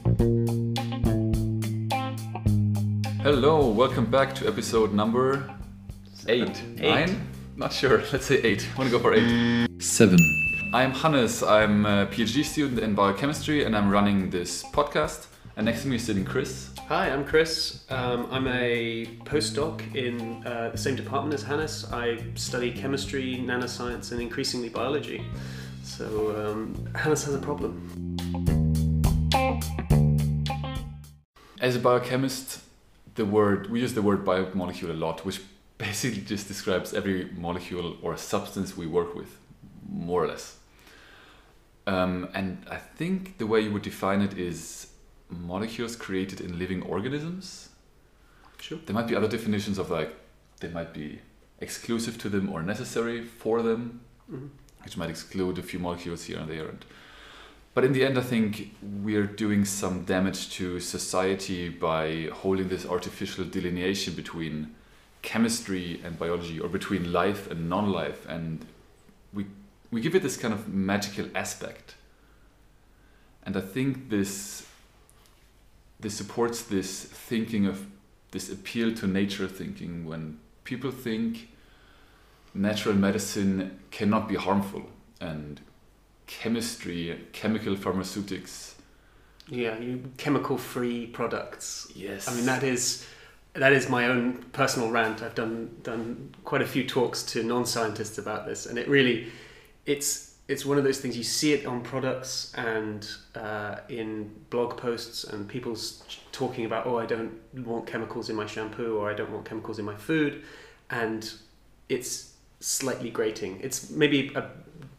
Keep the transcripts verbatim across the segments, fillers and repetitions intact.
Hello, welcome back to episode number eight. Eight. Nine? Not sure. Let's say eight. I want to go for eight. Seven. I'm Hannes. I'm a PhD student in biochemistry and I'm running this podcast. And next to me is sitting Chris. Hi, I'm Chris. Um, I'm a postdoc in uh, the same department as Hannes. I study chemistry, nanoscience, and increasingly biology. So um, Hannes has a problem. As a biochemist, the word we use the word biomolecule a lot, which basically just describes every molecule or substance we work with, more or less. Um, and I think the way you would define it is molecules created in living organisms. Sure. There might be other definitions of like they might be exclusive to them or necessary for them, mm-hmm. which might exclude a few molecules here and there. And, but in the end, I think we're doing some damage to society by holding this artificial delineation between chemistry and biology, or between life and non-life, and we we give it this kind of magical aspect. And I think this this supports this thinking of this appeal to nature thinking, when people think natural medicine cannot be harmful and chemistry, chemical pharmaceutics. Yeah, you, chemical-free products. Yes. I mean, that is that is my own personal rant. I've done done quite a few talks to non-scientists about this, and it really, it's it's one of those things, you see it on products and uh, in blog posts, and people's talking about, oh, I don't want chemicals in my shampoo, or I don't want chemicals in my food, and it's slightly grating. It's maybe a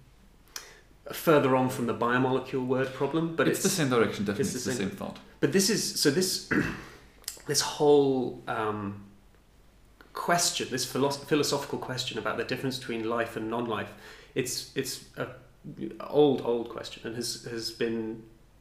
further on from the biomolecule word problem, but it's, it's the same direction, definitely. It's, it's the, the same, same thought. But this is so this this whole um, question, this philosoph- philosophical question about the difference between life and non-life, it's it's a old old question, and has has been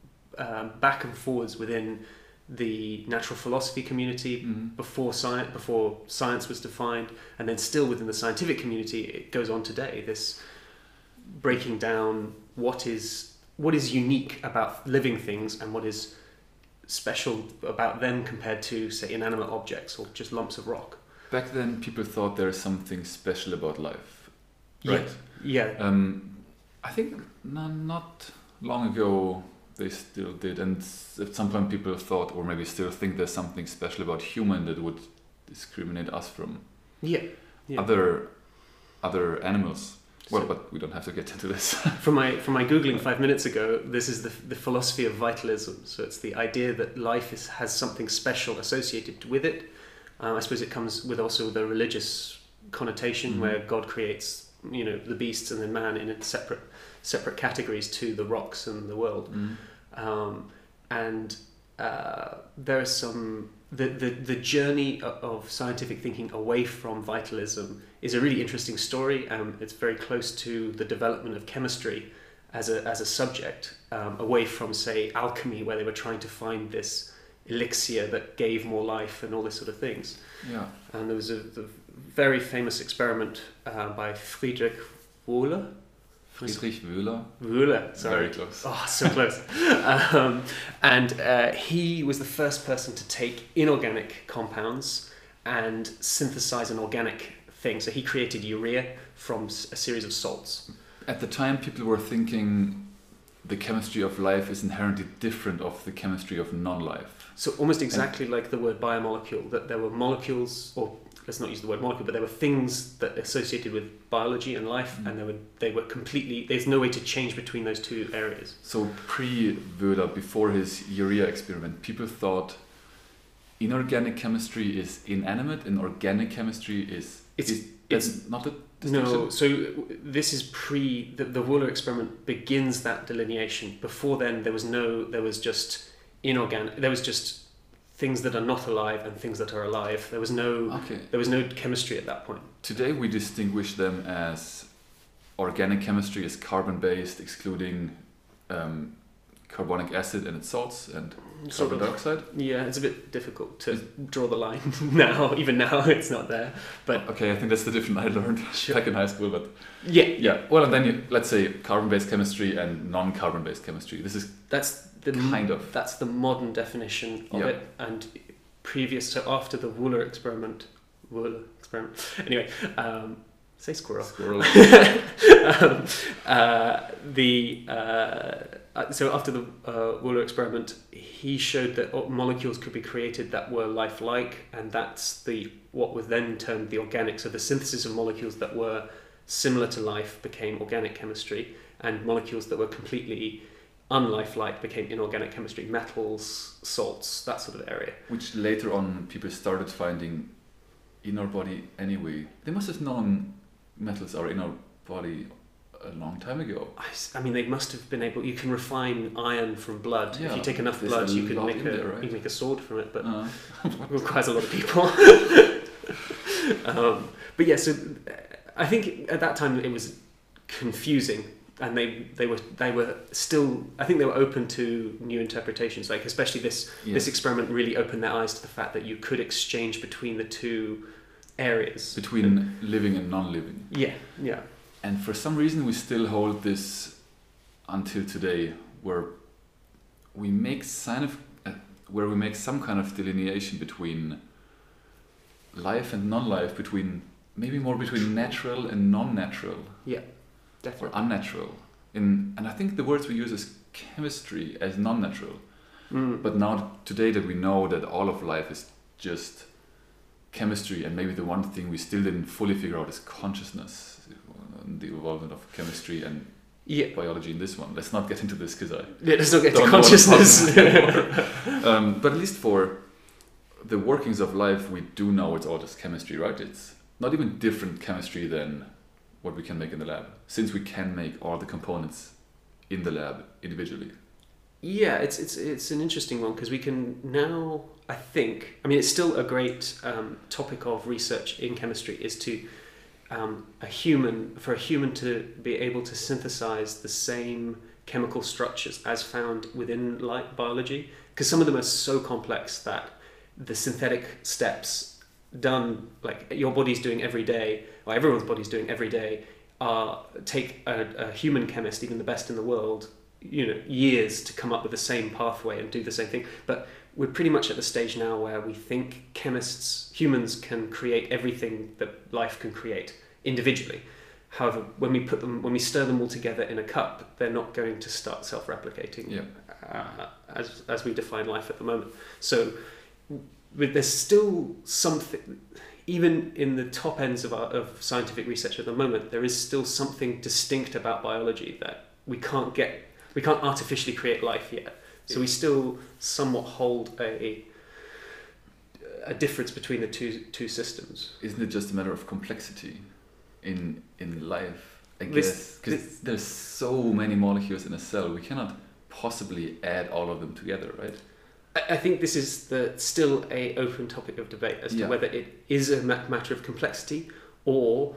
um, back and forwards within the natural philosophy community mm-hmm. before science before science was defined, and then still within the scientific community it goes on today. This breaking down what is what is unique about living things and what is special about them compared to, say, inanimate objects or just lumps of rock. Back then, people thought there is something special about life, right? Yeah. yeah. Um, I think no, not long ago they still did, and at some point people thought, or maybe still think, there's something special about human that would discriminate us from yeah. Yeah. other other animals. Well, so, but we don't have to get into this. from my from my googling five minutes ago, this is the the philosophy of vitalism. So it's the idea that life is, has something special associated with it. Uh, I suppose it comes with also the religious connotation, mm-hmm. where God creates, you know, the beasts and then man in separate separate categories to the rocks and the world. Mm-hmm. Um, and uh, there are some the, the the journey of scientific thinking away from vitalism is a really interesting story. Um, it's very close to the development of chemistry as a as a subject, um, away from, say, alchemy, where they were trying to find this elixir that gave more life and all this sort of things. Yeah. And there was a the very famous experiment uh, by Friedrich Wöhler. Friedrich Wöhler. Wöhler, sorry. Very close. Oh, so close. um, and uh, he was the first person to take inorganic compounds and synthesize an organic thing. So he created urea from a series of salts. At the time, people were thinking the chemistry of life is inherently different of the chemistry of non-life. So almost exactly and like the word biomolecule, that there were molecules, or let's not use the word molecule, but there were things that associated with biology and life, mm. and they were they were completely, there's no way to change between those two areas. So pre-Wöhler, before his urea experiment, people thought inorganic chemistry is inanimate and organic chemistry is... It's, is it's that's not a distinction? No, so this is pre, the, the Wöhler experiment begins that delineation. Before then, there was no, there was just inorganic, there was just things that are not alive and things that are alive. There was no okay. there was no chemistry at that point. Today we distinguish them as organic chemistry is carbon-based, excluding um, carbonic acid and its salts and Sort carbon of. dioxide. Yeah, it's a bit difficult to draw the line now. Even now, it's not there. But Okay, I think that's the difference I learned Sure. back in high school. But yeah, yeah, well, and then you, let's say carbon-based chemistry and non-carbon-based chemistry. This is that's the kind of that's the modern definition of Yeah. it. And previous, so after the Wöhler experiment, Wöhler experiment. Anyway, um, say squirrel. squirrel. um, uh, the uh, uh, so after the uh, Wöhler experiment, he showed that o- molecules could be created that were lifelike, and that's the what was then termed the organic. So the synthesis of molecules that were similar to life became organic chemistry, and molecules that were completely unlifelike became inorganic chemistry, metals, salts, that sort of area. Which later on people started finding in our body anyway. They must have known metals are in our body a long time ago. I, s- I mean, they must have been able. You can refine iron from blood. Yeah, if you take enough there's blood, a you can lot make in a there, right? you can make a sword from it, but Uh, it requires a lot of people. um, but yeah, so uh, I think at that time it was confusing, and they they were they were still. I think they were open to new interpretations. Like especially this yes. this experiment really opened their eyes to the fact that you could exchange between the two areas. between living and non-living. Yeah, yeah. And for some reason we still hold this until today, where we make sign of uh, where we make some kind of delineation between life and non-life, between maybe more between natural and non-natural or Definitely. unnatural. In and I think the words we use is chemistry as non-natural. Mm. But now today that we know that all of life is just chemistry, and maybe the one thing we still didn't fully figure out is consciousness, and the involvement of chemistry and Yeah. biology in this one. Let's not get into this because I Yeah, let's not get to don't know what consciousness. I'm talking about. um, but at least for the workings of life, we do know it's all just chemistry, right? It's not even different chemistry than what we can make in the lab, since we can make all the components in the lab individually. Yeah, it's it's it's an interesting one because we can now, I think, I mean, it's still a great um, topic of research in chemistry is to um, a human for a human to be able to synthesize the same chemical structures as found within like biology, because some of them are so complex that the synthetic steps done like your body's doing every day, or everyone's body's doing every day, are take a, a human chemist, even the best in the world, you know, years to come up with the same pathway and do the same thing. But we're pretty much at the stage now where we think chemists, humans can create everything that life can create individually. However, when we put them, when we stir them all together in a cup, they're not going to start self-replicating Yeah. uh, as as we define life at the moment. So with, there's still something, even in the top ends of our, of scientific research at the moment, there is still something distinct about biology that we can't get. We can't artificially create life yet. So we still somewhat hold a a difference between the two two systems. Isn't it just a matter of complexity in in life? I This- guess because there's so many molecules in a cell, we cannot possibly add all of them together, right? I, I think this is the still a open topic of debate as to Yeah. whether it is a ma- matter of complexity or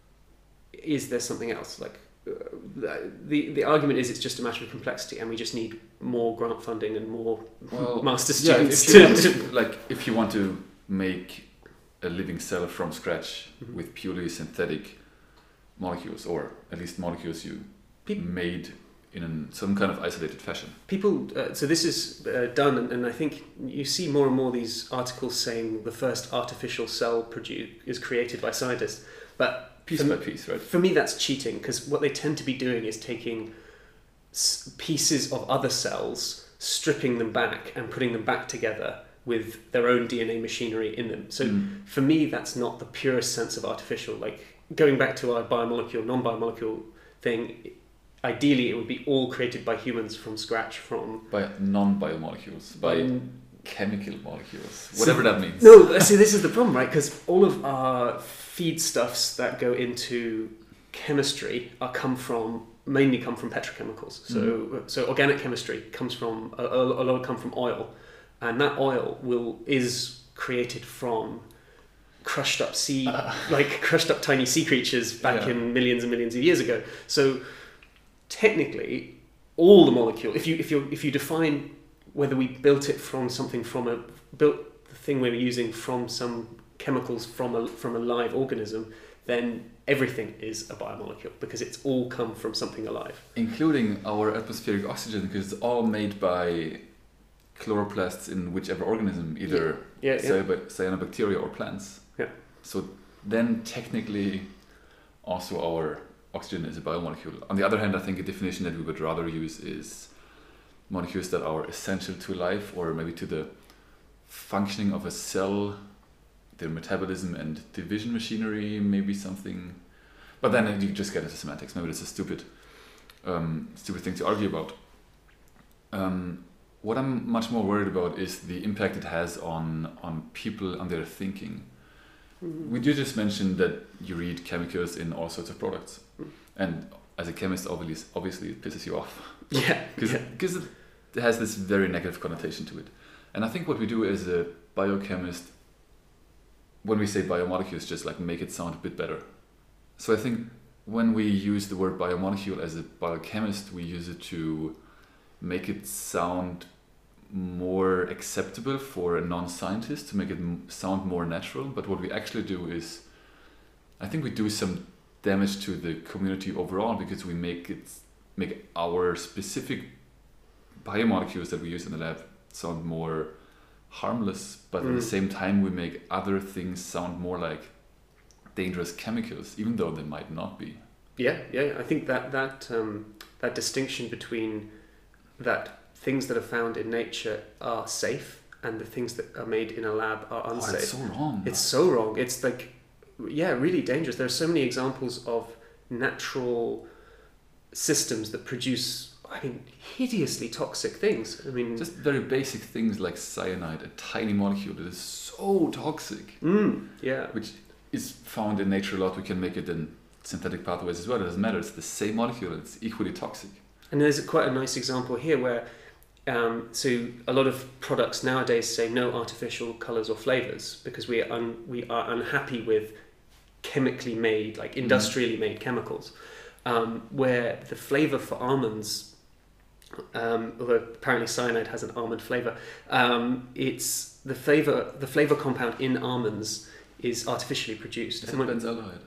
is there something else. Like uh, the the argument is it's just a matter of complexity, and we just need more grant funding and more Well, master Yeah, if, students if you want to. to, like if you want to make a living cell from scratch Mhm. with purely synthetic molecules, or at least molecules you Peop- made in an, some kind of isolated fashion. People, uh, so this is uh, done, and, and I think you see more and more these articles saying the first artificial cell produced is created by scientists. But Piece for, by piece, right? for me, that's cheating, because what they tend to be doing is taking s- pieces of other cells, stripping them back, and putting them back together with their own D N A machinery in them. So Mm. for me, that's not the purest sense of artificial. Like going back to our biomolecule, non-biomolecule thing, ideally it would be all created by humans from scratch from By non-biomolecules, by Um, chemical molecules, so- whatever that means. No, see, this is the problem, right? Because all of our feedstuffs that go into chemistry are come from mainly come from petrochemicals. So, Mm. so organic chemistry comes from a, a, a lot come from oil, and that oil will is created from crushed up sea, Uh. like crushed up tiny sea creatures back Yeah. in millions and millions of years ago. So, technically, all the molecule. If you if you if you define whether we built it from something from a built the thing we were using from some chemicals from a from a live organism, then everything is a biomolecule because it's all come from something alive, including our atmospheric oxygen, because it's all made by chloroplasts in whichever organism, either yeah. Yeah, yeah. cyanobacteria or plants. Yeah. So then technically also our oxygen is a biomolecule. On the other hand, I think a definition that we would rather use is molecules that are essential to life, or maybe to the functioning of a cell, their metabolism and division machinery, maybe something. But then you just get into semantics. Maybe that's a stupid, um, stupid thing to argue about. Um, what I'm much more worried about is the impact it has on on people, on their thinking. Mm-hmm. We did just mention that you read chemicals in all sorts of products, mm-hmm. and as a chemist, obviously, obviously it pisses you off. Yeah, because yeah. it has this very negative connotation to it. And I think what we do as a biochemist, when we say biomolecules, just like make it sound a bit better. So I think when we use the word biomolecule as a biochemist, we use it to make it sound more acceptable for a non-scientist, to make it m- sound more natural. But what we actually do is, I think we do some damage to the community overall, because we make it make our specific biomolecules that we use in the lab sound more harmless, but mm. at the same time we make other things sound more like dangerous chemicals, even though they might not be. Yeah, yeah. I think that that um, that distinction between that things that are found in nature are safe and the things that are made in a lab are unsafe. Oh, it's so wrong. It's so wrong. It's like, yeah, really dangerous. There are so many examples of natural systems that produce, I mean, hideously toxic things. I mean, just very basic things like cyanide, a tiny molecule that is so toxic. Mm, yeah. Which is found in nature a lot. We can make it in synthetic pathways as well. It doesn't matter. It's the same molecule. It's equally toxic. And there's quite a nice example here where, um, so a lot of products nowadays say no artificial colours or flavours because we are un- we are unhappy with chemically made, like industrially made chemicals, um, where the flavour for almonds, um, although apparently cyanide has an almond flavour, um, it's the flavour the flavour compound in almonds is artificially produced. Is it benzaldehyde?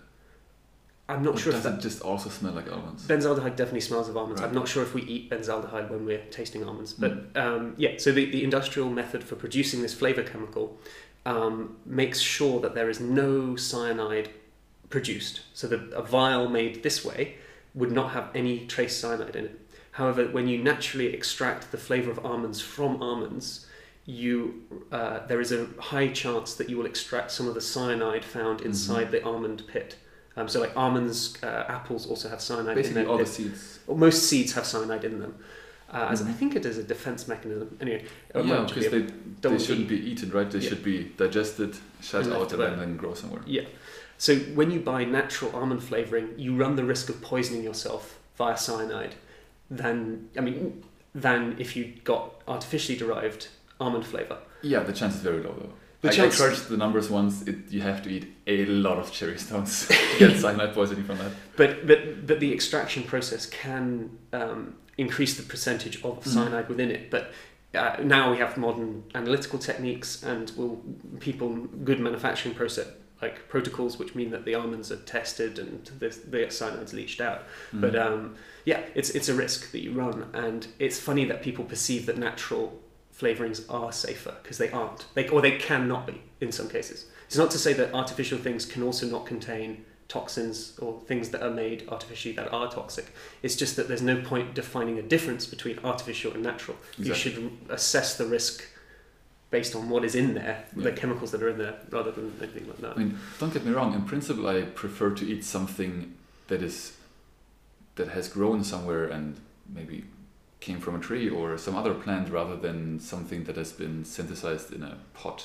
I'm not or sure does if that... it just also smell like almonds? Benzaldehyde definitely smells of almonds. Right. I'm not sure if we eat benzaldehyde when we're tasting almonds. But mm. um, yeah, so the, the industrial method for producing this flavour chemical um, makes sure that there is no cyanide produced. So that a vial made this way would not have any trace cyanide in it. However, when you naturally extract the flavour of almonds from almonds, you uh, there is a high chance that you will extract some of the cyanide found inside mm-hmm. the almond pit. Um, so like almonds, uh, apples also have cyanide Basically in them. all the seeds. Well, most seeds have cyanide in them. Uh, as mm-hmm. I think it is a defense mechanism. Anyway, yeah, because they, they shouldn't be eaten, right? They yeah. should be digested, shut and out, and then, then grow somewhere. Yeah. So when you buy natural almond flavouring, you run the risk of poisoning yourself via cyanide than, I mean, than if you got artificially derived almond flavour. Yeah, the chance is very low though. The I, chance... I crushed the numbers once. It, you have to eat a lot of cherry stones to get cyanide poisoning from that. But but but the extraction process can um, increase the percentage of cyanide mm. within it. But uh, now we have modern analytical techniques and will people good manufacturing process like protocols, which mean that the almonds are tested and the, the cyanide's leached out. Mm. But um, yeah, it's it's a risk that you run, and it's funny that people perceive that natural flavourings are safer because they aren't, they, or they cannot be in some cases. It's not to say that artificial things can also not contain toxins or things that are made artificially that are toxic. It's just that there's no point defining a difference between artificial and natural. Exactly. You should assess the risk based on what is in there, yeah. the chemicals that are in there, rather than anything like that. I mean, don't get me wrong. In principle, I prefer to eat something that is that has grown somewhere and maybe came from a tree or some other plant rather than something that has been synthesized in a pot.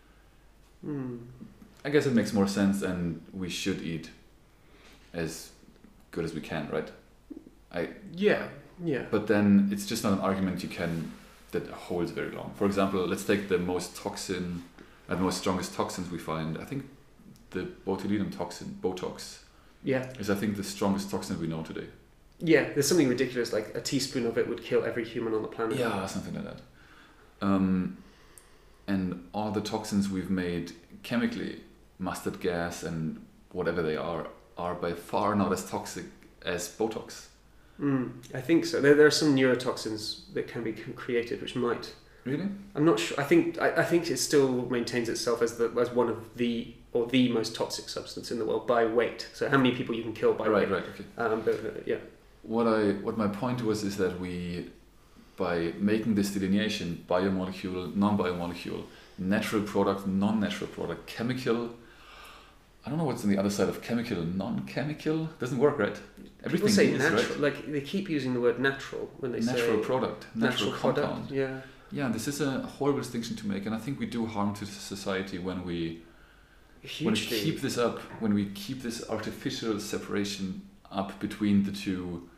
Mm. I guess it makes more sense, and we should eat as good as we can, right? I yeah, yeah. But then it's just not an argument you can that holds very long. For example, let's take the most toxin, uh, the most strongest toxins we find. I think the botulinum toxin, Botox, yeah, is I think the strongest toxin we know today. Yeah, there's something ridiculous like a teaspoon of it would kill every human on the planet. Yeah, something like that. Um, and all the toxins we've made chemically, mustard gas and whatever they are, are by far not as toxic as Botox. Mm, I think so. There, there are some neurotoxins that can be created, which might. Really? I'm not sure. I think I, I think it still maintains itself as the as one of the or the most toxic substance in the world by weight. So how many people you can kill by right, weight? Right, right, okay. Um, but, uh, yeah. What I what my point was is that we, by making this delineation, biomolecule, non-biomolecule, natural product, non-natural product, chemical. I don't know what's on the other side of chemical, non-chemical. Doesn't work, right? Everything People say is, natural, right? like they keep using the word natural when they natural say natural product, natural, natural compound. product. Yeah. Yeah, this is a horrible distinction to make, and I think we do harm to society when we Hugely. when we keep this up, when we keep this artificial separation up between the two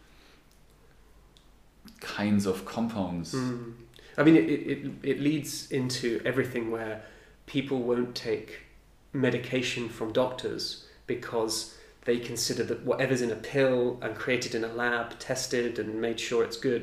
kinds of compounds. Mm. I mean, it, it it leads into everything where people won't take medication from doctors because they consider that whatever's in a pill and created in a lab, tested and made sure it's good,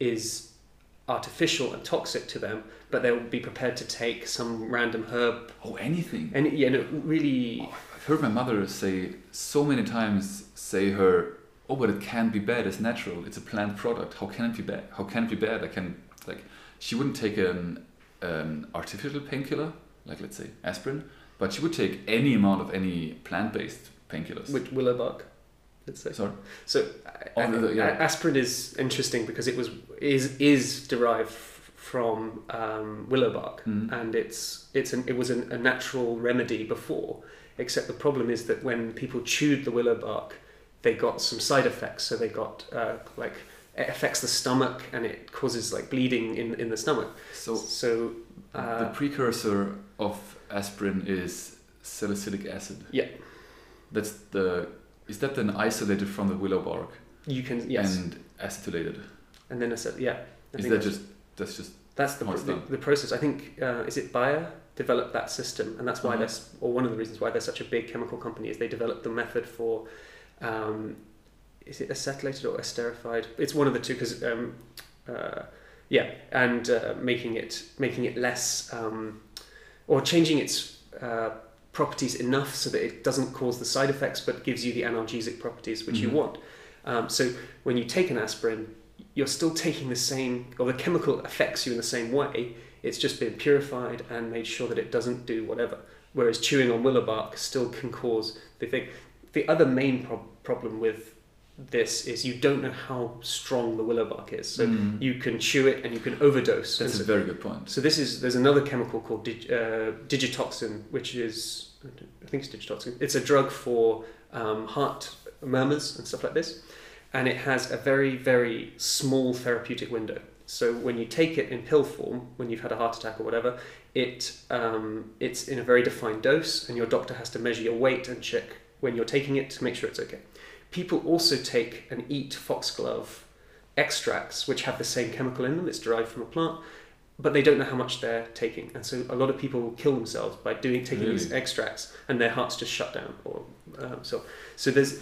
is artificial and toxic to them, but they'll be prepared to take some random herb. Oh, anything. And you know, really. Oh, I've heard my mother say so many times, say her, oh, but it can't be bad, it's natural, it's a plant product, how can it be bad? How can it be bad? I can, like, she wouldn't take an, an artificial painkiller, like let's say aspirin, but she would take any amount of any plant-based painkillers. With willow bark, let's say. Sorry? So oh, a- the, the, yeah. aspirin is interesting because it was is is derived f- from um, willow bark, Mm. and it's it's an, it was an, a natural remedy before. Except the problem is that when people chewed the willow bark, they got some side effects. So they got uh, like it affects the stomach and it causes like bleeding in in the stomach. So, So uh, the precursor of aspirin is salicylic acid. Yeah. That's the, is that then isolated from the willow bark? you can yes, and, And acetylated? then I said yeah. I Is think that that's- just, that's just, That's the, how it's the, done? the process. I think, uh, is it Bayer developed that system, and that's why Uh-huh. there's, or one of the reasons why they're such a big chemical company is they developed the method for, um, is it acetylated or esterified? It's one of the two, because, um, uh, yeah, and uh, making it making it less, um, or changing its uh, properties enough so that it doesn't cause the side effects, but gives you the analgesic properties which Mhm. you want. Um, so when you take an aspirin, you're still taking the same, or the chemical affects you in the same way, it's just been purified and made sure that it doesn't do whatever. Whereas chewing on willow bark still can cause the thing. The other main pro- problem with this is you don't know how strong the willow bark is. So Mm. you can chew it and you can overdose. That's And a so, very good point. so this is, there's another chemical called dig, uh, digitoxin, which is, I think it's digitoxin. It's a drug for um, heart murmurs and stuff like this. And it has a very, very small therapeutic window. So when you take it in pill form, when you've had a heart attack or whatever, it um, it's in a very defined dose, and your doctor has to measure your weight and check when you're taking it to make sure it's okay. People also take and eat foxglove extracts, which have the same chemical in them. It's derived from a plant, but they don't know how much they're taking. And so a lot of people kill themselves by doing taking Really? these extracts, and their hearts just shut down. Or um, so so there's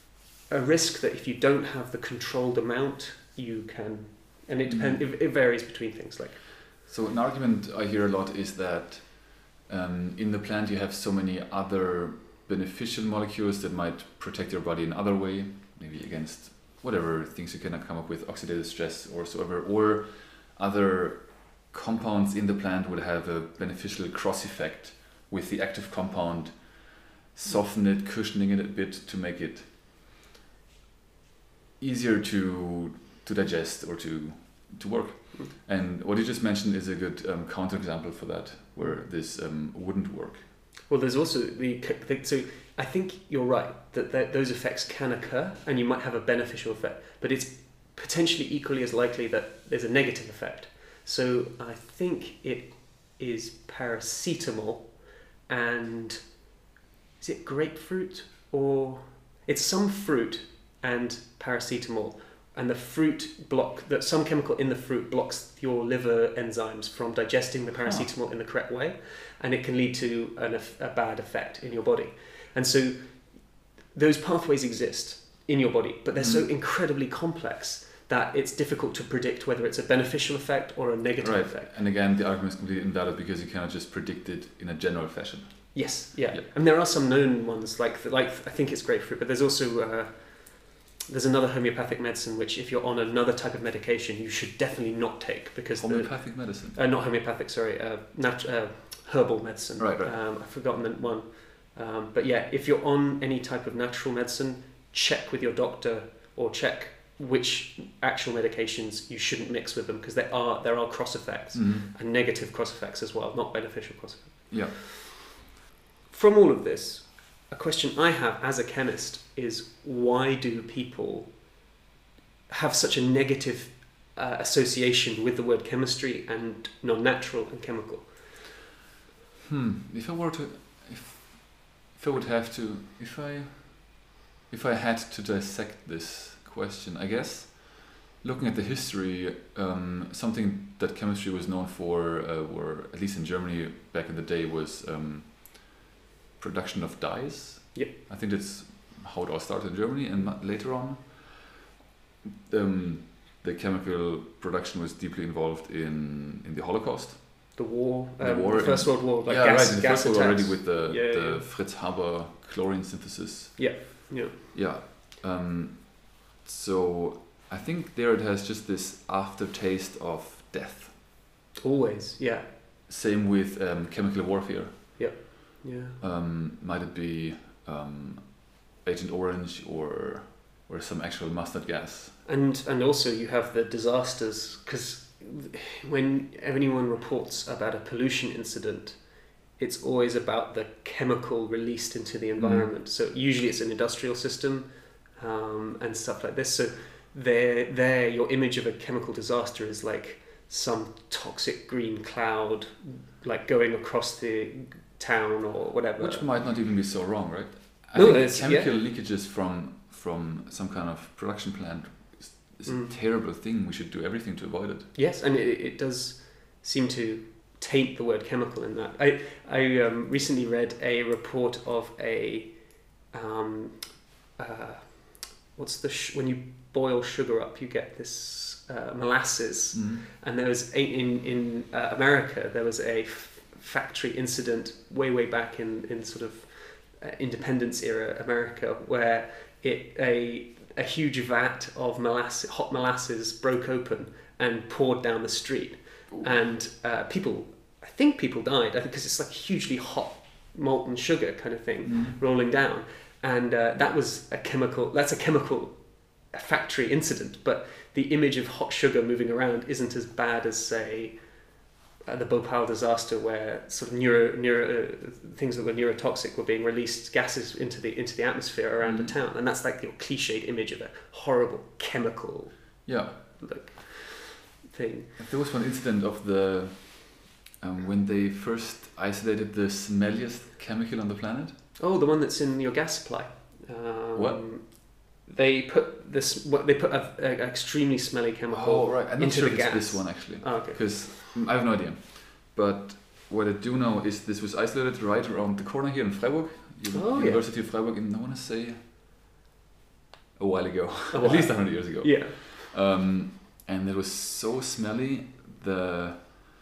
a risk that if you don't have the controlled amount, you can, and it depends. Mm. It, it varies between things like. So an argument I hear a lot is that um, in the plant you have so many other beneficial molecules that might protect your body in other way, maybe against whatever things you cannot come up with, oxidative stress or so ever, or other compounds in the plant would have a beneficial cross effect with the active compound, soften it, cushioning it a bit to make it easier to to digest or to to work. Mm. And what you just mentioned is a good um, counterexample for that, where this um, wouldn't work. Well, there's also the, the so I think you're right that, that those effects can occur, and you might have a beneficial effect, but it's potentially equally as likely that there's a negative effect. So I think it is paracetamol, and is it grapefruit, or it's some fruit and paracetamol, and the fruit block that some chemical in the fruit blocks your liver enzymes from digesting the paracetamol in the correct way, and it can lead to an, a bad effect in your body. And so those pathways exist, in your body, but they're Mm. so incredibly complex that it's difficult to predict whether it's a beneficial effect or a negative Right. effect. And again, the argument is completely invalid because you cannot just predict it in a general fashion. Yes, yeah. Yeah. And there are some known ones, like like I think it's grapefruit, but there's also uh, there's another homeopathic medicine which, if you're on another type of medication, you should definitely not take because the, Homeopathic medicine. uh, not homeopathic, sorry, uh, nat- uh, herbal medicine. Right, right. Um, I've forgotten the one, um, but yeah, if you're on any type of natural medicine, check with your doctor or check which actual medications you shouldn't mix with them because there are there are cross effects Mhm. and negative cross effects as well, not beneficial cross effects. Yeah. From all of this, a question I have as a chemist is why do people have such a negative uh, association with the word chemistry and non-natural and chemical? Hmm. If I were to, if, if I would have to, if I, if I had to dissect this question, I guess, looking at the history, um, something that chemistry was known for, uh, or at least in Germany back in the day, was um, production of dyes. Yep. I think that's how it all started in Germany, and mu- later on, um, the chemical production was deeply involved in in the Holocaust. The war, The um, war the First World War, like yeah, gas, right. In the gas first world attacks. already with the Yeah, the yeah. Fritz Haber chlorine synthesis. Yeah, yeah. Yeah. Um, so I think there it has just this aftertaste of death. Always, yeah, Same with um, chemical warfare. yeah. Um, might it be um, Agent Orange or or some actual mustard gas? And and also you have the disasters because when anyone reports about a pollution incident, it's always about the chemical released into the environment. So usually it's an industrial system um, and stuff like this. So there, there, your image of a chemical disaster is like some toxic green cloud, like going across the town or whatever. Which might not even be so wrong, right? I No, think it's- chemical leakages from from some kind of production plant is, is Mm. a terrible thing. We should do everything to avoid it. Yes, and it, it does seem to taint the word chemical in that. I I um, recently read a report of a um, uh, what's the sh- when you boil sugar up, you get this uh, molasses, Mm. and there was a, in in uh, America there was a f- factory incident way way back in in sort of uh, independence era America where it a a huge vat of molasses, hot molasses broke open and poured down the street. Ooh. And uh, people, I think people died, I think because it's like hugely hot molten sugar kind of thing Mm. rolling down. And uh, that was a chemical, that's a chemical factory incident, but the image of hot sugar moving around isn't as bad as, say, uh, the Bhopal disaster where sort of neuro, neuro uh, things that were neurotoxic were being released, gases into the into the atmosphere around Mm. a town, and that's like your cliched image of a horrible chemical Yeah. like thing. There was one incident of the um, when they first isolated the smelliest chemical on the planet. Oh, the one that's in your gas supply. Um, What? They put this. What they put a, a extremely smelly chemical Oh right, I'm not into sure the if it's gas. this one actually, Oh, okay. because I have no idea. But what I do know is this was isolated right around the corner here in Freiburg, Uni- Oh, yeah. University of Freiburg, in I want to say a while ago, A at while. least a hundred years ago. Yeah. Um, and it was so smelly. The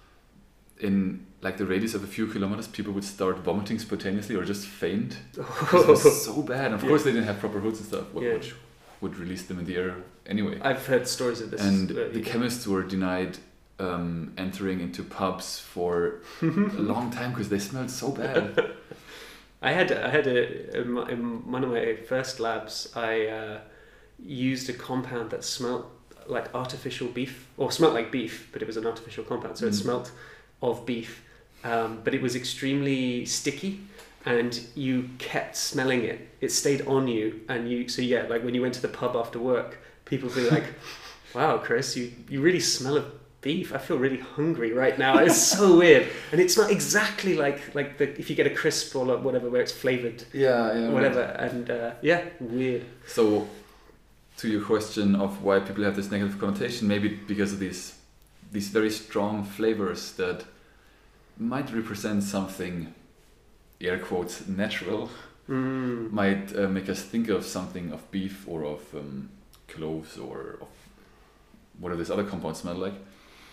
in like the radius of a few kilometers, people would start vomiting spontaneously or just faint. It was so bad. Of Yeah. course, they didn't have proper hoods and stuff, wh- Yeah. which would release them in the air anyway. I've heard stories of this. And uh, the chemists were denied um, entering into pubs for a long time because they smelled so bad. I had I had a in, my, in one of my first labs. I uh, used a compound that smelt like artificial beef, or smelt like beef, but it was an artificial compound, so it Mm. smelt of beef. Um, but it was extremely sticky, and you kept smelling it. It stayed on you, and you. So yeah, like when you went to the pub after work, people would be like, "Wow, Chris, you you really smell of beef. I feel really hungry right now." It's so weird, and it's not exactly like like the if you get a crisp or like whatever where it's flavored, Yeah, yeah. whatever, and uh, yeah, weird. So, to your question of why people have this negative connotation, maybe because of these these very strong flavors that might represent something, air quotes, natural, mm. might uh, make us think of something of beef or of um, cloves or of what do these other compounds smell like.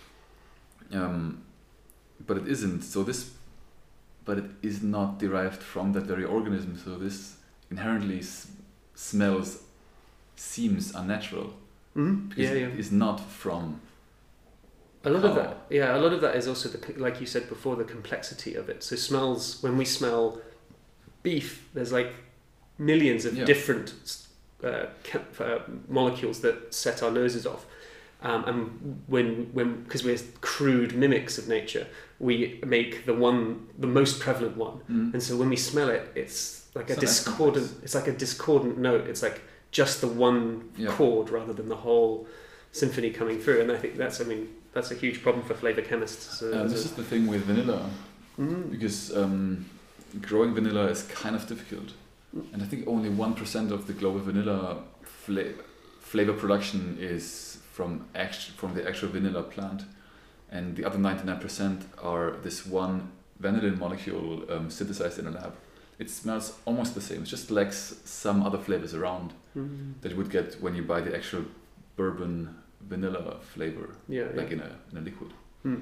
Um, but it isn't. So this, but it is not derived from that very organism. So this inherently s- smells, seems unnatural. Mm. Because Yeah, yeah. it is not from. A lot cow. of that, yeah, a lot of that is also the, like you said before, the complexity of it. So smells, when we smell beef, there's like millions of Yeah. different uh, chem- uh, molecules that set our noses off. Um, and when, when, because we're crude mimics of nature, we make the one, the most prevalent one. Mm. And so when we smell it, it's like It's a not as discordant. complex. It's like a discordant note. It's like just the one Yeah. chord rather than the whole symphony coming through. And I think that's, I mean, that's a huge problem for flavor chemists. So, Um, this is the thing with vanilla, mm, because um, growing vanilla is kind of difficult, and I think only one percent of the global vanilla fla- flavor production is from act- from the actual vanilla plant, and the other ninety-nine percent are this one vanillin molecule um, synthesized in a lab. It smells almost the same. It just lacks some other flavors around mm, that you would get when you buy the actual bourbon vanilla flavor, yeah, like yeah. in a in a liquid. Mm.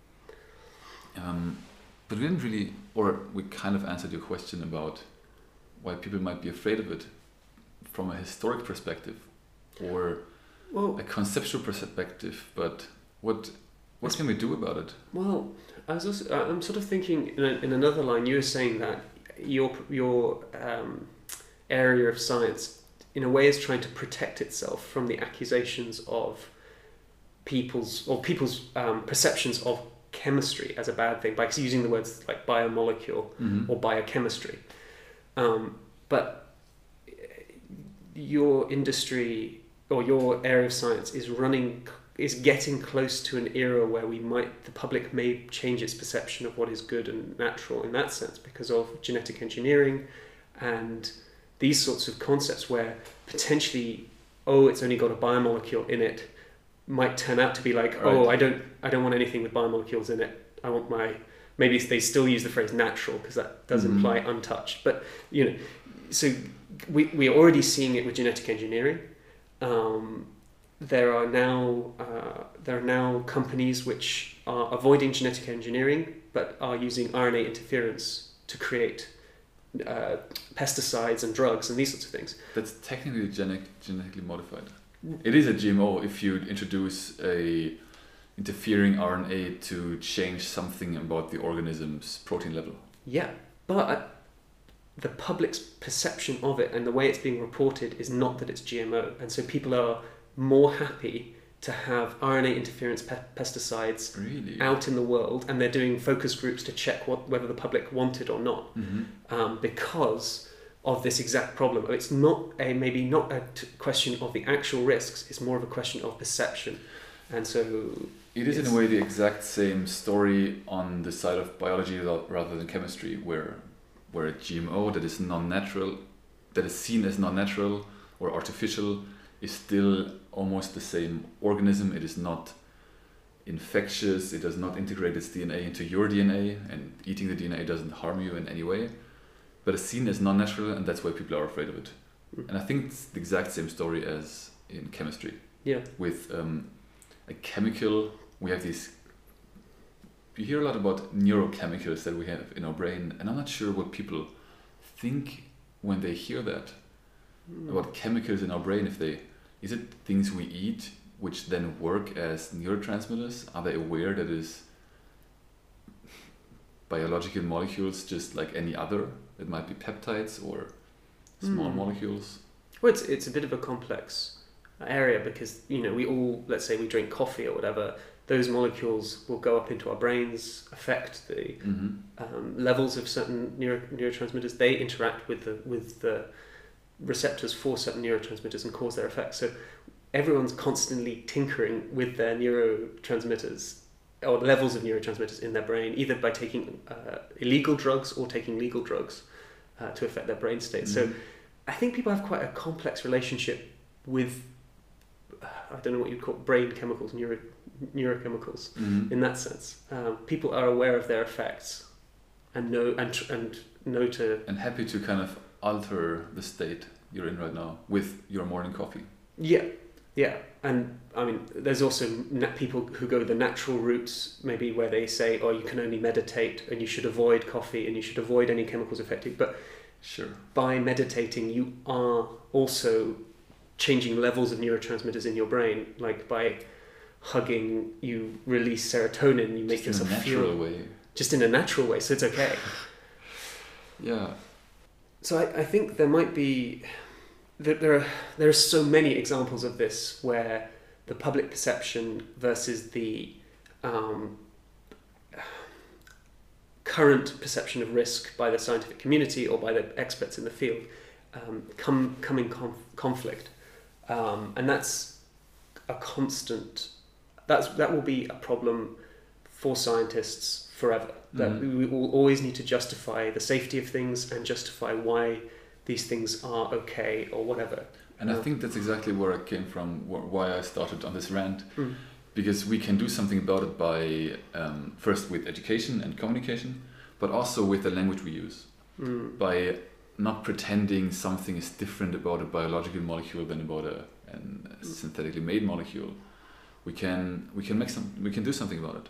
Um, but we didn't really, or we kind of answered your question about why people might be afraid of it from a historic perspective or Well, a conceptual perspective. But what what can we do about it? well, I was also, uh, I'm sort of thinking in, a, in another line. You were saying that your your um, area of science, in a way, is trying to protect itself from the accusations of people's or people's um, perceptions of chemistry as a bad thing by using the words like biomolecule Mm-hmm. or biochemistry. Um, but your industry or your area of science is running is getting close to an era where we might the public may change its perception of what is good and natural in that sense because of genetic engineering and these sorts of concepts where potentially, oh, it's only got a biomolecule in it, might turn out to be like, Right. oh, I don't I don't want anything with biomolecules in it. I want my maybe they still use the phrase natural because that does Mhm. imply untouched. But you know, so we we're already seeing it with genetic engineering. Um, there are now uh, there are now companies which are avoiding genetic engineering but are using R N A interference to create uh, pesticides and drugs and these sorts of things. That's technically genetic, genetically modified. It is a G M O if you introduce a interfering R N A to change something about the organism's protein level. Yeah, but the public's perception of it and the way it's being reported is not that it's G M O, and so people are more happy to have R N A interference pe- pesticides Really? out in the world, and they're doing focus groups to check what whether the public want it or not, Mm-hmm. um, because of this exact problem. It's not a maybe not a t- question of the actual risks; it's more of a question of perception, and so It is in It's- a way the exact same story on the side of biology ra- rather than chemistry, where where a G M O that is non-natural, that is seen as non-natural or artificial, is still almost the same organism. It is not infectious. It does not integrate its D N A into your D N A, and eating the D N A doesn't harm you in any way. But it's seen as non-natural, and that's why people are afraid of it. Mm. And I think it's the exact same story as in chemistry. yeah, With um, a chemical, we have these. You hear a lot about neurochemicals that we have in our brain, and I'm not sure what people think when they hear that about chemicals in our brain. If they, is it things we eat which then work as neurotransmitters? Are they aware that it is biological molecules just like any other? It might be peptides or small Hmm. molecules. Well, it's it's a bit of a complex area because you know we all, let's say we drink coffee or whatever, those molecules will go up into our brains, affect the Mm-hmm. um, levels of certain neuro, neurotransmitters. They interact with the with the receptors for certain neurotransmitters and cause their effects. So everyone's constantly tinkering with their neurotransmitters or the levels of neurotransmitters in their brain, either by taking uh, illegal drugs or taking legal drugs uh, to affect their brain state. So Mhm. I think people have quite a complex relationship with, uh, I don't know what you'd call brain chemicals, neuro, neurochemicals Mhm. in that sense. Um, people are aware of their effects and know and tr- and know to and happy to kind of alter the state you're in right now with your morning coffee. Yeah, yeah. And I mean, there's also na- people who go the natural routes, maybe where they say, oh, you can only meditate and you should avoid coffee and you should avoid any chemicals affecting. But sure, by meditating, you are also changing levels of neurotransmitters in your brain. Like by hugging, you release serotonin, you make just yourself in a natural feel way. Just in a natural way, so it's okay. Yeah. So I, I think there might be there there are there are so many examples of this where the public perception versus the um, current perception of risk by the scientific community or by the experts in the field um, come come in conf- conflict, um, and that's a constant. That's that will be a problem for scientists forever. That mm. we will always need to justify the safety of things and justify why these things are okay or whatever. And I think that's exactly where I came from, wh- why I started on this rant. Mm. Because we can do something about it by, um, first with education and communication, but also with the language we use. Mm. By not pretending something is different about a biological molecule than about a, an, a synthetically made molecule. We can we can make some we can do something about it.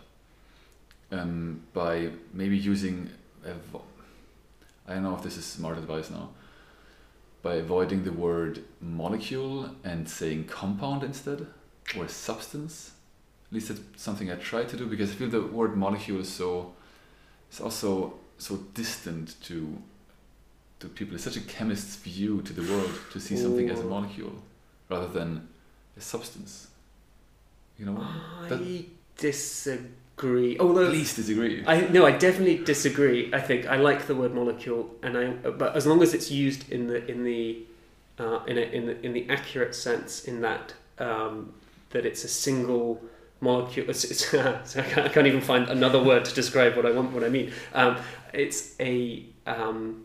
Um, by maybe using, a vo- I don't know if this is smart advice now, by avoiding the word molecule and saying compound instead, or substance. At least that's something I try to do, because I feel the word molecule is so, it's also so distant to to people. It's such a chemist's view to the world to see something as a molecule rather than a substance. You know? I that, disagree. Although please disagree. I no, I definitely disagree. I think I like the word molecule, and I but as long as it's used in the in the uh, in a, in the in the accurate sense, in that um, that it's a single molecule. It's, it's so I, can't, I can't even find another word to describe what I want. What I mean. Um, it's a um,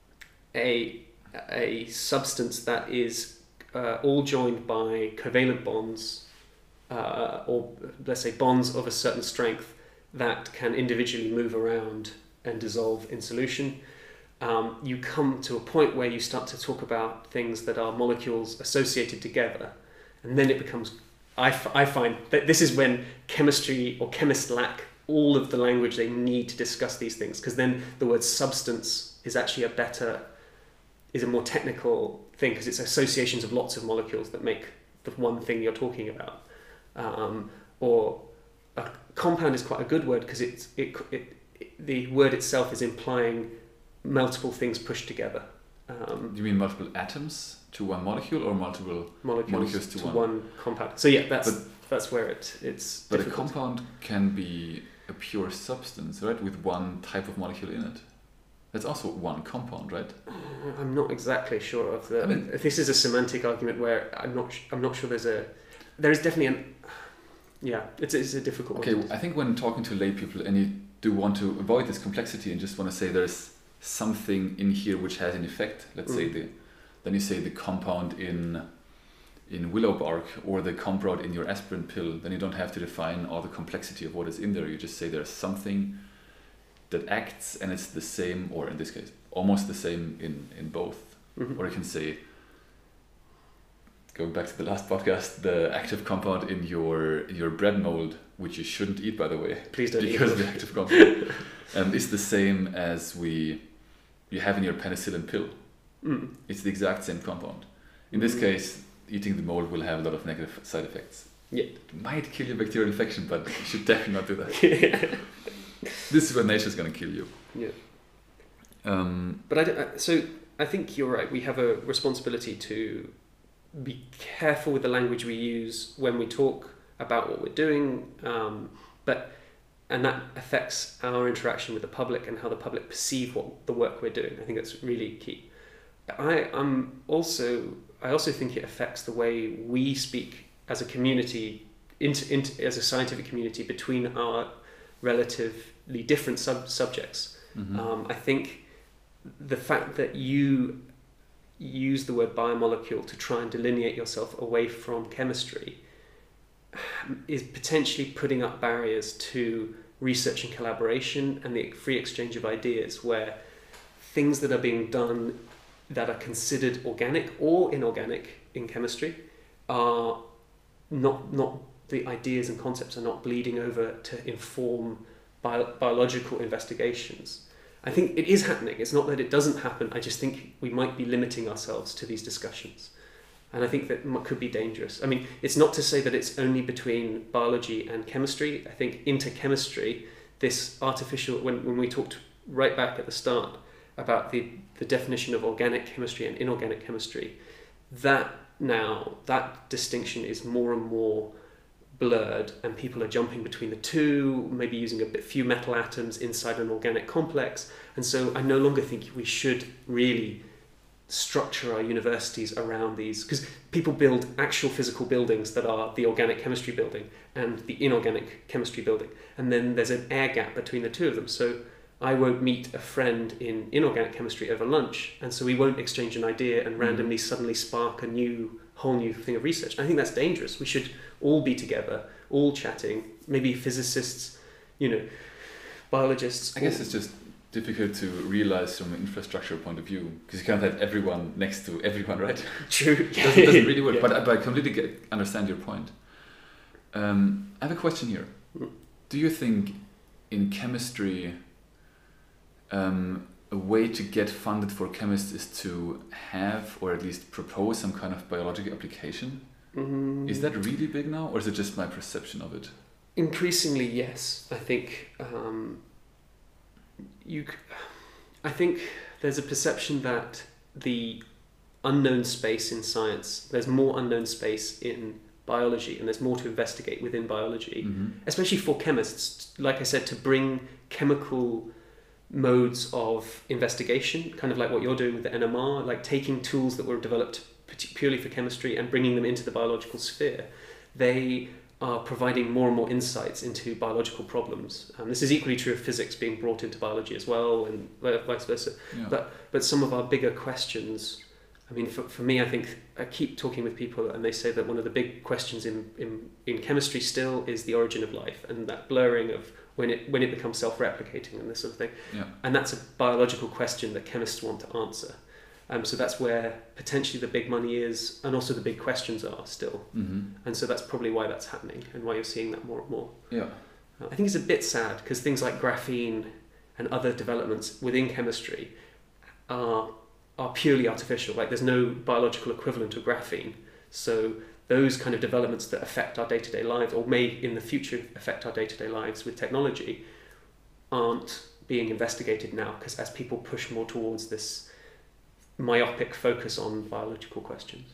a a substance that is uh, all joined by covalent bonds. Uh, or let's say bonds of a certain strength that can individually move around and dissolve in solution. Um, you come to a point where you start to talk about things that are molecules associated together, and then it becomes, I, f- I find that this is when chemistry or chemists lack all of the language they need to discuss these things, because then the word substance is actually a better, is a more technical thing, because it's associations of lots of molecules that make the one thing you're talking about. Um, or a compound is quite a good word because it, it, it, it, the word itself is implying multiple things pushed together. Um, you mean multiple atoms to one molecule, or multiple molecules, molecules to, to one? one compound? So yeah, that's but, that's where it it's. But difficult. a compound can be a pure substance, right? With one type of molecule in it. That's also one compound, right? I'm not exactly sure of the. I mean, this is a semantic argument where I'm not. I'm not sure there's a. There is definitely an. Yeah, it's, it's a difficult okay, one. Okay, I think when talking to lay people and you do want to avoid this complexity and just want to say there's something in here which has an effect, let's mm. say the, then you say the compound in in willow bark or the compound in your aspirin pill, then you don't have to define all the complexity of what is in there. You just say there's something that acts and it's the same, or in this case, almost the same in, in both. Mm-hmm. Or you can say, going back to the last podcast, the active compound in your in your bread mold, which you shouldn't eat, by the way, please don't because eat the active compound um, is the same as we you have in your penicillin pill. Mm. It's the exact same compound. In this mm. case, eating the mold will have a lot of negative side effects. Yeah, it might kill you a bacterial infection, but you should definitely not do that. This is where nature's going to kill you. Yeah. Um, but I, I so I think you're right. We have a responsibility to be careful with the language we use when we talk about what we're doing, um, but and that affects our interaction with the public and how the public perceive what the work we're doing. I think that's really key. I I'm also I also think it affects the way we speak as a community, into, into, as a scientific community, between our relatively different sub subjects. Mm-hmm. Um, I think the fact that you use the word biomolecule to try and delineate yourself away from chemistry is potentially putting up barriers to research and collaboration and the free exchange of ideas, where things that are being done that are considered organic or inorganic in chemistry are not not the ideas and concepts are not bleeding over to inform bio, biological investigations. I think it is happening. It's not that it doesn't happen. I just think we might be limiting ourselves to these discussions. And I think that could be dangerous. I mean, it's not to say that it's only between biology and chemistry. I think into chemistry, this artificial, when, when we talked right back at the start about the, the definition of organic chemistry and inorganic chemistry, that now, that distinction is more and more blurred, and people are jumping between the two, maybe using a bit few metal atoms inside an organic complex. And so I no longer think we should really structure our universities around these, because people build actual physical buildings that are the organic chemistry building and the inorganic chemistry building, and then there's an air gap between the two of them. So I won't meet a friend in inorganic chemistry over lunch, and so we won't exchange an idea and randomly suddenly spark a new whole new thing of research. I think that's dangerous. We should all be together, all chatting, maybe physicists, you know, biologists. I guess it's just difficult to realize from an infrastructure point of view, because you can't have everyone next to everyone, right? True. It doesn't, it doesn't really work, Yeah. but, but I completely get, understand your point. Um, I have a question here. Do you think in chemistry um, a way to get funded for chemists is to have, or at least propose, some kind of biological application? Mm. Is that really big now, or is it just my perception of it? Increasingly, yes. I think um, you. c- I think there's a perception that the unknown space in science, there's more unknown space in biology, and there's more to investigate within biology, Mm-hmm. especially for chemists. Like I said, to bring chemical modes of investigation, kind of like what you're doing with the N M R, like taking tools that were developed partic- purely for chemistry and bringing them into the biological sphere. They are providing more and more insights into biological problems. Um, this is equally true of physics being brought into biology as well, and vice versa. Yeah. But but some of our bigger questions, I mean, for, for me, I think I keep talking with people and they say that one of the big questions in, in, in chemistry still is the origin of life, and that blurring of when it when it becomes self-replicating and this sort of thing. Yeah. And that's a biological question that chemists want to answer. Um, so that's where potentially the big money is, and also the big questions are still. Mm-hmm. And so that's probably why that's happening and why you're seeing that more and more. Yeah. Uh, I think it's a bit sad because things like graphene and other developments within chemistry are are purely artificial. Like there's no biological equivalent of graphene. So those kind of developments that affect our day-to-day lives, or may in the future affect our day-to-day lives with technology, aren't being investigated now, because as people push more towards this myopic focus on biological questions.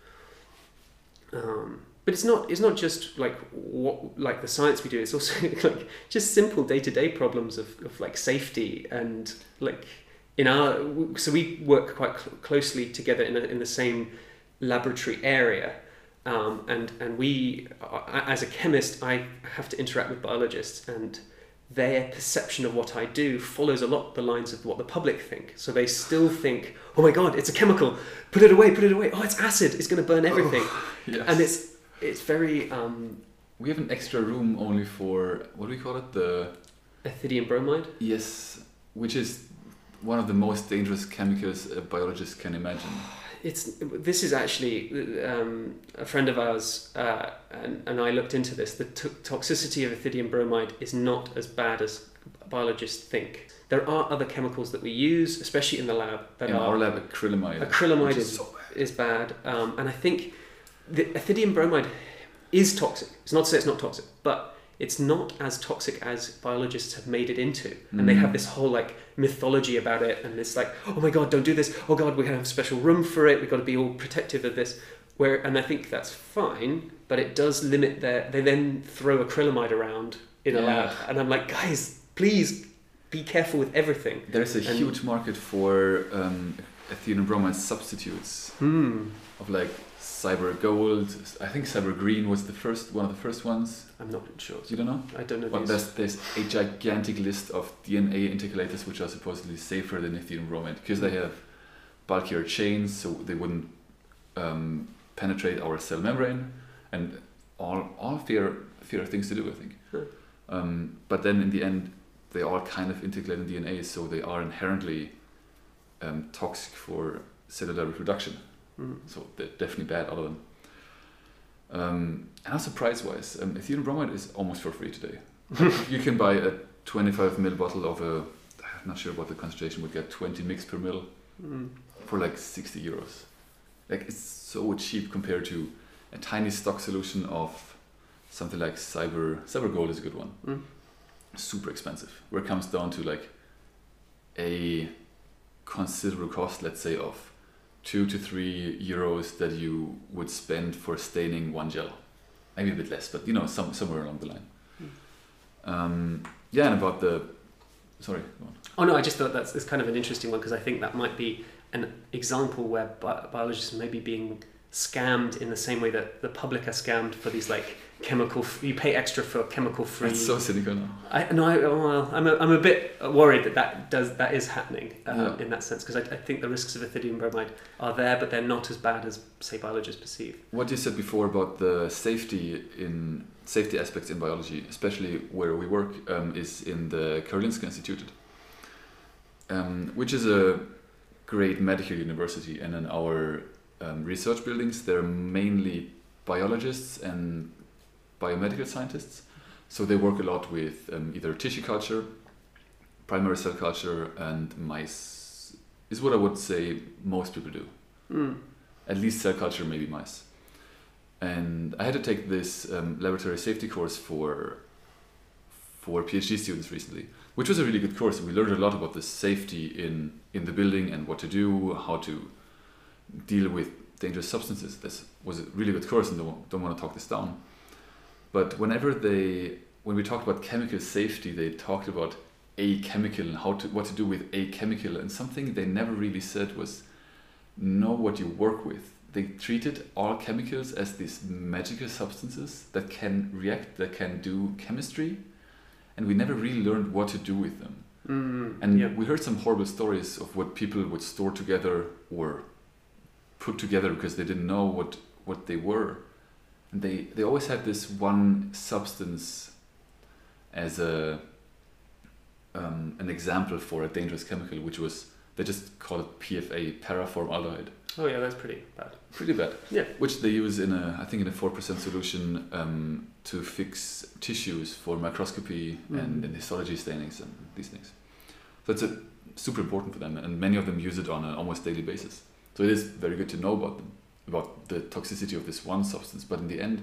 Um, but it's not it's not just like what like the science we do, it's also like just simple day-to-day problems of, of like safety and like in our so we work quite cl- closely together in, a, in the same laboratory area, um, and and we uh, as a chemist I have to interact with biologists, and their perception of what I do follows a lot the lines of what the public think. So they still think, oh my god, it's a chemical, put it away, put it away, oh it's acid, it's going to burn everything. Oh, yes. And it's it's very um, We have an extra room only for, what do we call it? The ethidium bromide. Yes, which is one of the most dangerous chemicals a biologist can imagine. It's this is actually um, a friend of ours, uh, and, and I looked into this. The to- toxicity of ethidium bromide is not as bad as biologists think. There are other chemicals that we use, especially in the lab, that In are our lab, acrylamide. acrylamide which is is so bad. is bad, um, and I think the ethidium bromide is toxic. It's not to say it's not toxic, but it's not as toxic as biologists have made it into. And they Mm. have this whole like mythology about it, and it's like, oh my god, don't do this. Oh god, we're gonna have a special room for it. We've got to be all protective of this. Where, and I think that's fine, but it does limit their. They then throw acrylamide around in a Yeah. lab, and I'm like, guys, please be careful with everything. There's a And- huge market for um, ethidium bromide substitutes Hmm. of like cyber gold. I think cyber green was the first one of the first ones. I'm not sure. You don't know? I don't know. Well, these. there's there's a gigantic list of D N A intercalators which are supposedly safer than ethidium bromide because they have bulkier chains, so they wouldn't um, penetrate our cell membrane, and all all fair fair things to do, I think. Huh. Um, but then in the end, they all kind of integrate in D N A, so they are inherently um, toxic for cellular reproduction. Mm. So they're definitely bad, all of them. Um, and also price-wise, um, ethidium bromide is almost for free today. You can buy a twenty-five milliliter bottle of a, I'm not sure what the concentration would get, twenty mix per mil, mm. for like sixty euros. Like it's so cheap compared to a tiny stock solution of something like Cyber, Cyber Gold is a good one. Mm. Super expensive, where it comes down to like a considerable cost, let's say of two to three euros that you would spend for staining one gel. Maybe a bit less, but you know, some somewhere along the line. Mm. Um, yeah, and about the, sorry, go on. Oh no, I just thought that's it's kind of an interesting one because I think that might be an example where bi- biologists may be being scammed in the same way that the public are scammed for these like chemical. F- you pay extra for chemical free. That's so cynical now. I no, I, well, I'm a, I'm a bit worried that that does that is happening uh, Yeah. in that sense because I, I think the risks of ethidium bromide are there, but they're not as bad as say biologists perceive. What you said before about the safety in safety aspects in biology, especially where we work, um, is in the Karolinska Institute, um, which is a great medical university, and in our um, research buildings, they're mainly biologists and biomedical scientists. So they work a lot with um, either tissue culture, primary cell culture, and mice, is what I would say most people do. Mm. At least cell culture, maybe mice. And I had to take this um, laboratory safety course for for PhD students recently, which was a really good course. We learned a lot about the safety in, in the building and what to do, how to deal with dangerous substances. This was a really good course, and don't, don't want to talk this down. But whenever they, when we talked about chemical safety, they talked about a chemical and how to, what to do with a chemical, and something they never really said was know what you work with. They treated all chemicals as these magical substances that can react, that can do chemistry, and we never really learned what to do with them. Mm, and yeah. we heard some horrible stories of what people would store together or put together because they didn't know what, what they were. And they, they always had this one substance as a um, an example for a dangerous chemical, which was, they just call it P F A, paraformaldehyde. Oh yeah, that's pretty bad. Pretty bad. Yeah. Which they use in a, I think in a four percent solution um, to fix tissues for microscopy mm. and in histology stainings and these things. So it's a, super important for them, and many of them use it on an almost daily basis. So it is very good to know about them, about the toxicity of this one substance. But in the end,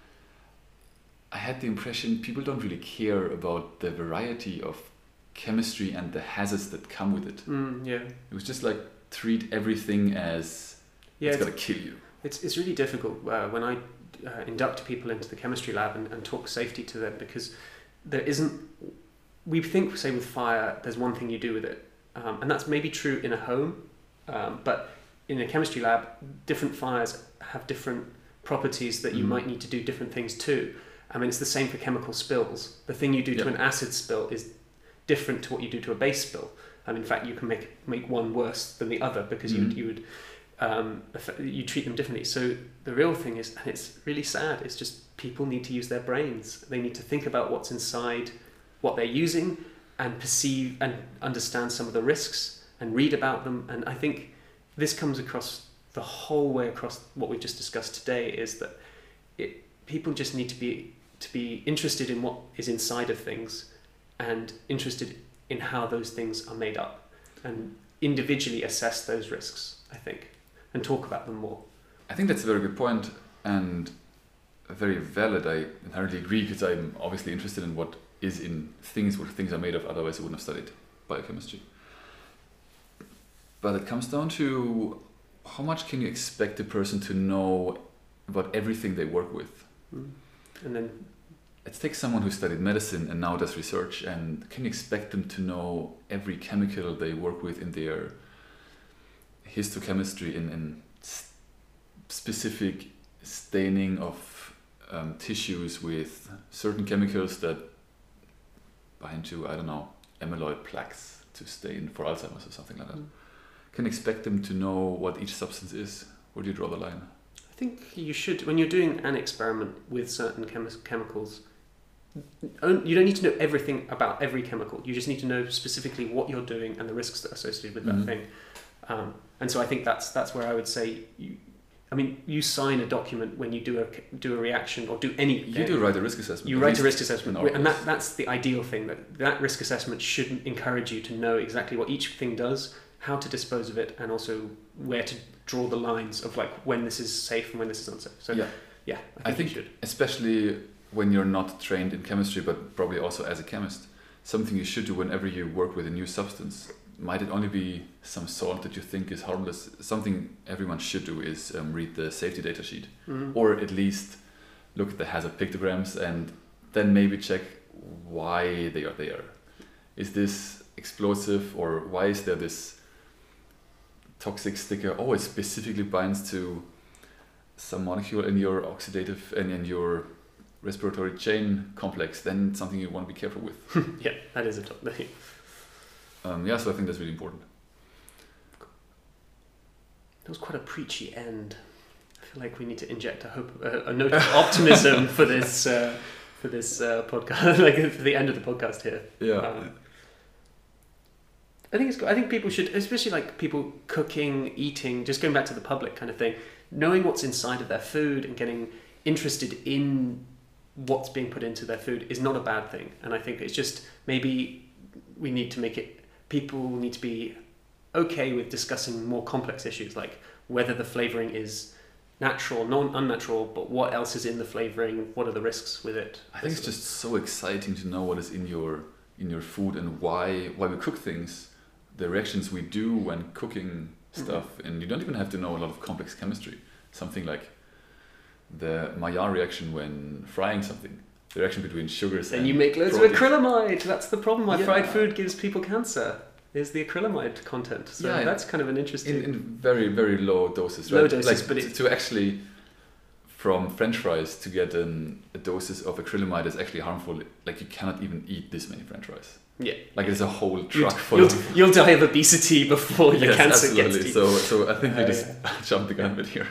I had the impression people don't really care about the variety of chemistry and the hazards that come with it. Mm, yeah. It was just like, treat everything as yeah, it's, it's going to kill you. It's it's really difficult uh, when I uh, induct people into the chemistry lab and, and talk safety to them, because there isn't, we think, say with fire, there's one thing you do with it. Um, and that's maybe true in a home, um, but in a chemistry lab, different fires have different properties that you mm. might need to do different things to. I mean, it's the same for chemical spills. The thing you do yep. to an acid spill is different to what you do to a base spill. And in fact, you can make make one worse than the other because mm. you, you would um, you treat them differently. So the real thing is, and it's really sad, it's just people need to use their brains. They need to think about what's inside what they're using and perceive and understand some of the risks and read about them. And I think this comes across the whole way across what we've just discussed today, is that it, people just need to be to be interested in what is inside of things and interested in how those things are made up, and individually assess those risks, I think, and talk about them more. I think that's a very good point, and very valid. I entirely agree, because I'm obviously interested in what is in things, what things are made of, otherwise I wouldn't have studied biochemistry. But it comes down to how much can you expect a person to know about everything they work with? Mm. And then let's take someone who studied medicine and now does research, and can you expect them to know every chemical they work with in their histochemistry, in, in specific staining of um, tissues with certain chemicals that bind to, I don't know, amyloid plaques to stain for Alzheimer's or something like that? Mm. Can you expect them to know what each substance is? Where do you draw the line? I think you should, when you're doing an experiment with certain chemi- chemicals, you don't need to know everything about every chemical. You just need to know specifically what you're doing and the risks that are associated with that mm-hmm. thing. Um, and so I think that's that's where I would say, you, I mean, you sign a document when you do a do a reaction or do any. You do write a risk assessment. You write a risk assessment, and that that's the ideal thing. That that risk assessment should encourage you to know exactly what each thing does, how to dispose of it, and also where to draw the lines of like when this is safe and when this is unsafe. So yeah, yeah, I think, I think you should. Especially when you're not trained in chemistry, but probably also as a chemist, something you should do whenever you work with a new substance. Might it only be some salt that you think is harmless? Something everyone should do is um, read the safety data sheet, mm-hmm. or at least look at the hazard pictograms and then maybe check why they are there. Is this explosive, or why is there this toxic sticker? Oh, it specifically binds to some molecule in your oxidative and in your respiratory chain complex. Then it's something you want to be careful with. Yeah, that is a top thing. Um, yeah, so I think that's really important. That was quite a preachy end. I feel like we need to inject a hope, a, a note of optimism for this uh, for this uh, podcast, like for the end of the podcast here. Yeah. Um, I think it's. I think people should, especially like people cooking, eating, just going back to the public kind of thing, knowing what's inside of their food and getting interested in what's being put into their food is not a bad thing. And I think it's just maybe we need to make it. People need to be okay with discussing more complex issues, like whether the flavoring is natural, non unnatural, but what else is in the flavoring, what are the risks with it. I think it's just so exciting to know what is in your in your food and why why we cook things, the reactions we do when cooking stuff. Mm-hmm. And you don't even have to know a lot of complex chemistry. Something like the Maillard reaction when frying something. The reaction between sugars and and you make loads protein. of acrylamide. That's the problem why yeah. fried food gives people cancer, is the acrylamide content. So yeah, that's kind of an interesting... In, in very, very low doses, right? Low doses, like, but it... To actually, from French fries, to get an, a doses of acrylamide is actually harmful. Like, you cannot even eat this many French fries. Yeah. Like, it's a whole truck you'll, full you'll, of... You'll die of obesity before the yes, cancer absolutely. gets to you. So, so I think we uh, just yeah. jumped the gun a bit here.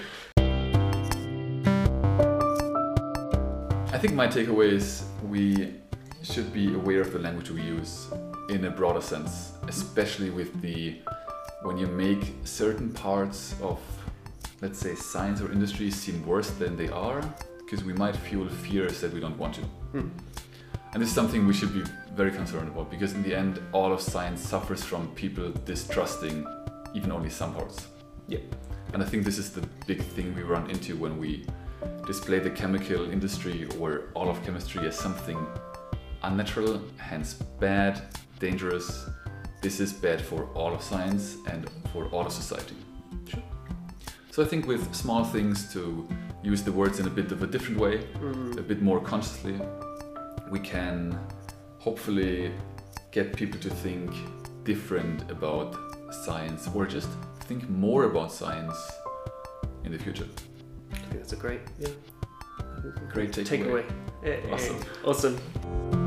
I think my takeaway is we should be aware of the language we use in a broader sense, especially with the when you make certain parts of, let's say, science or industry seem worse than they are, because we might fuel fears that we don't want to. Hmm. And this is something we should be very concerned about, because in the end, all of science suffers from people distrusting even only some parts. Yeah. And I think this is the big thing we run into when we display the chemical industry or all of chemistry as something unnatural, hence bad, dangerous. This is bad for all of science and for all of society. Sure. So I think with small things, to use the words in a bit of a different way, mm. a bit more consciously, we can hopefully get people to think different about science, or just think more about science in the future. I think that's a great, yeah, great takeaway. takeaway. Awesome. Awesome.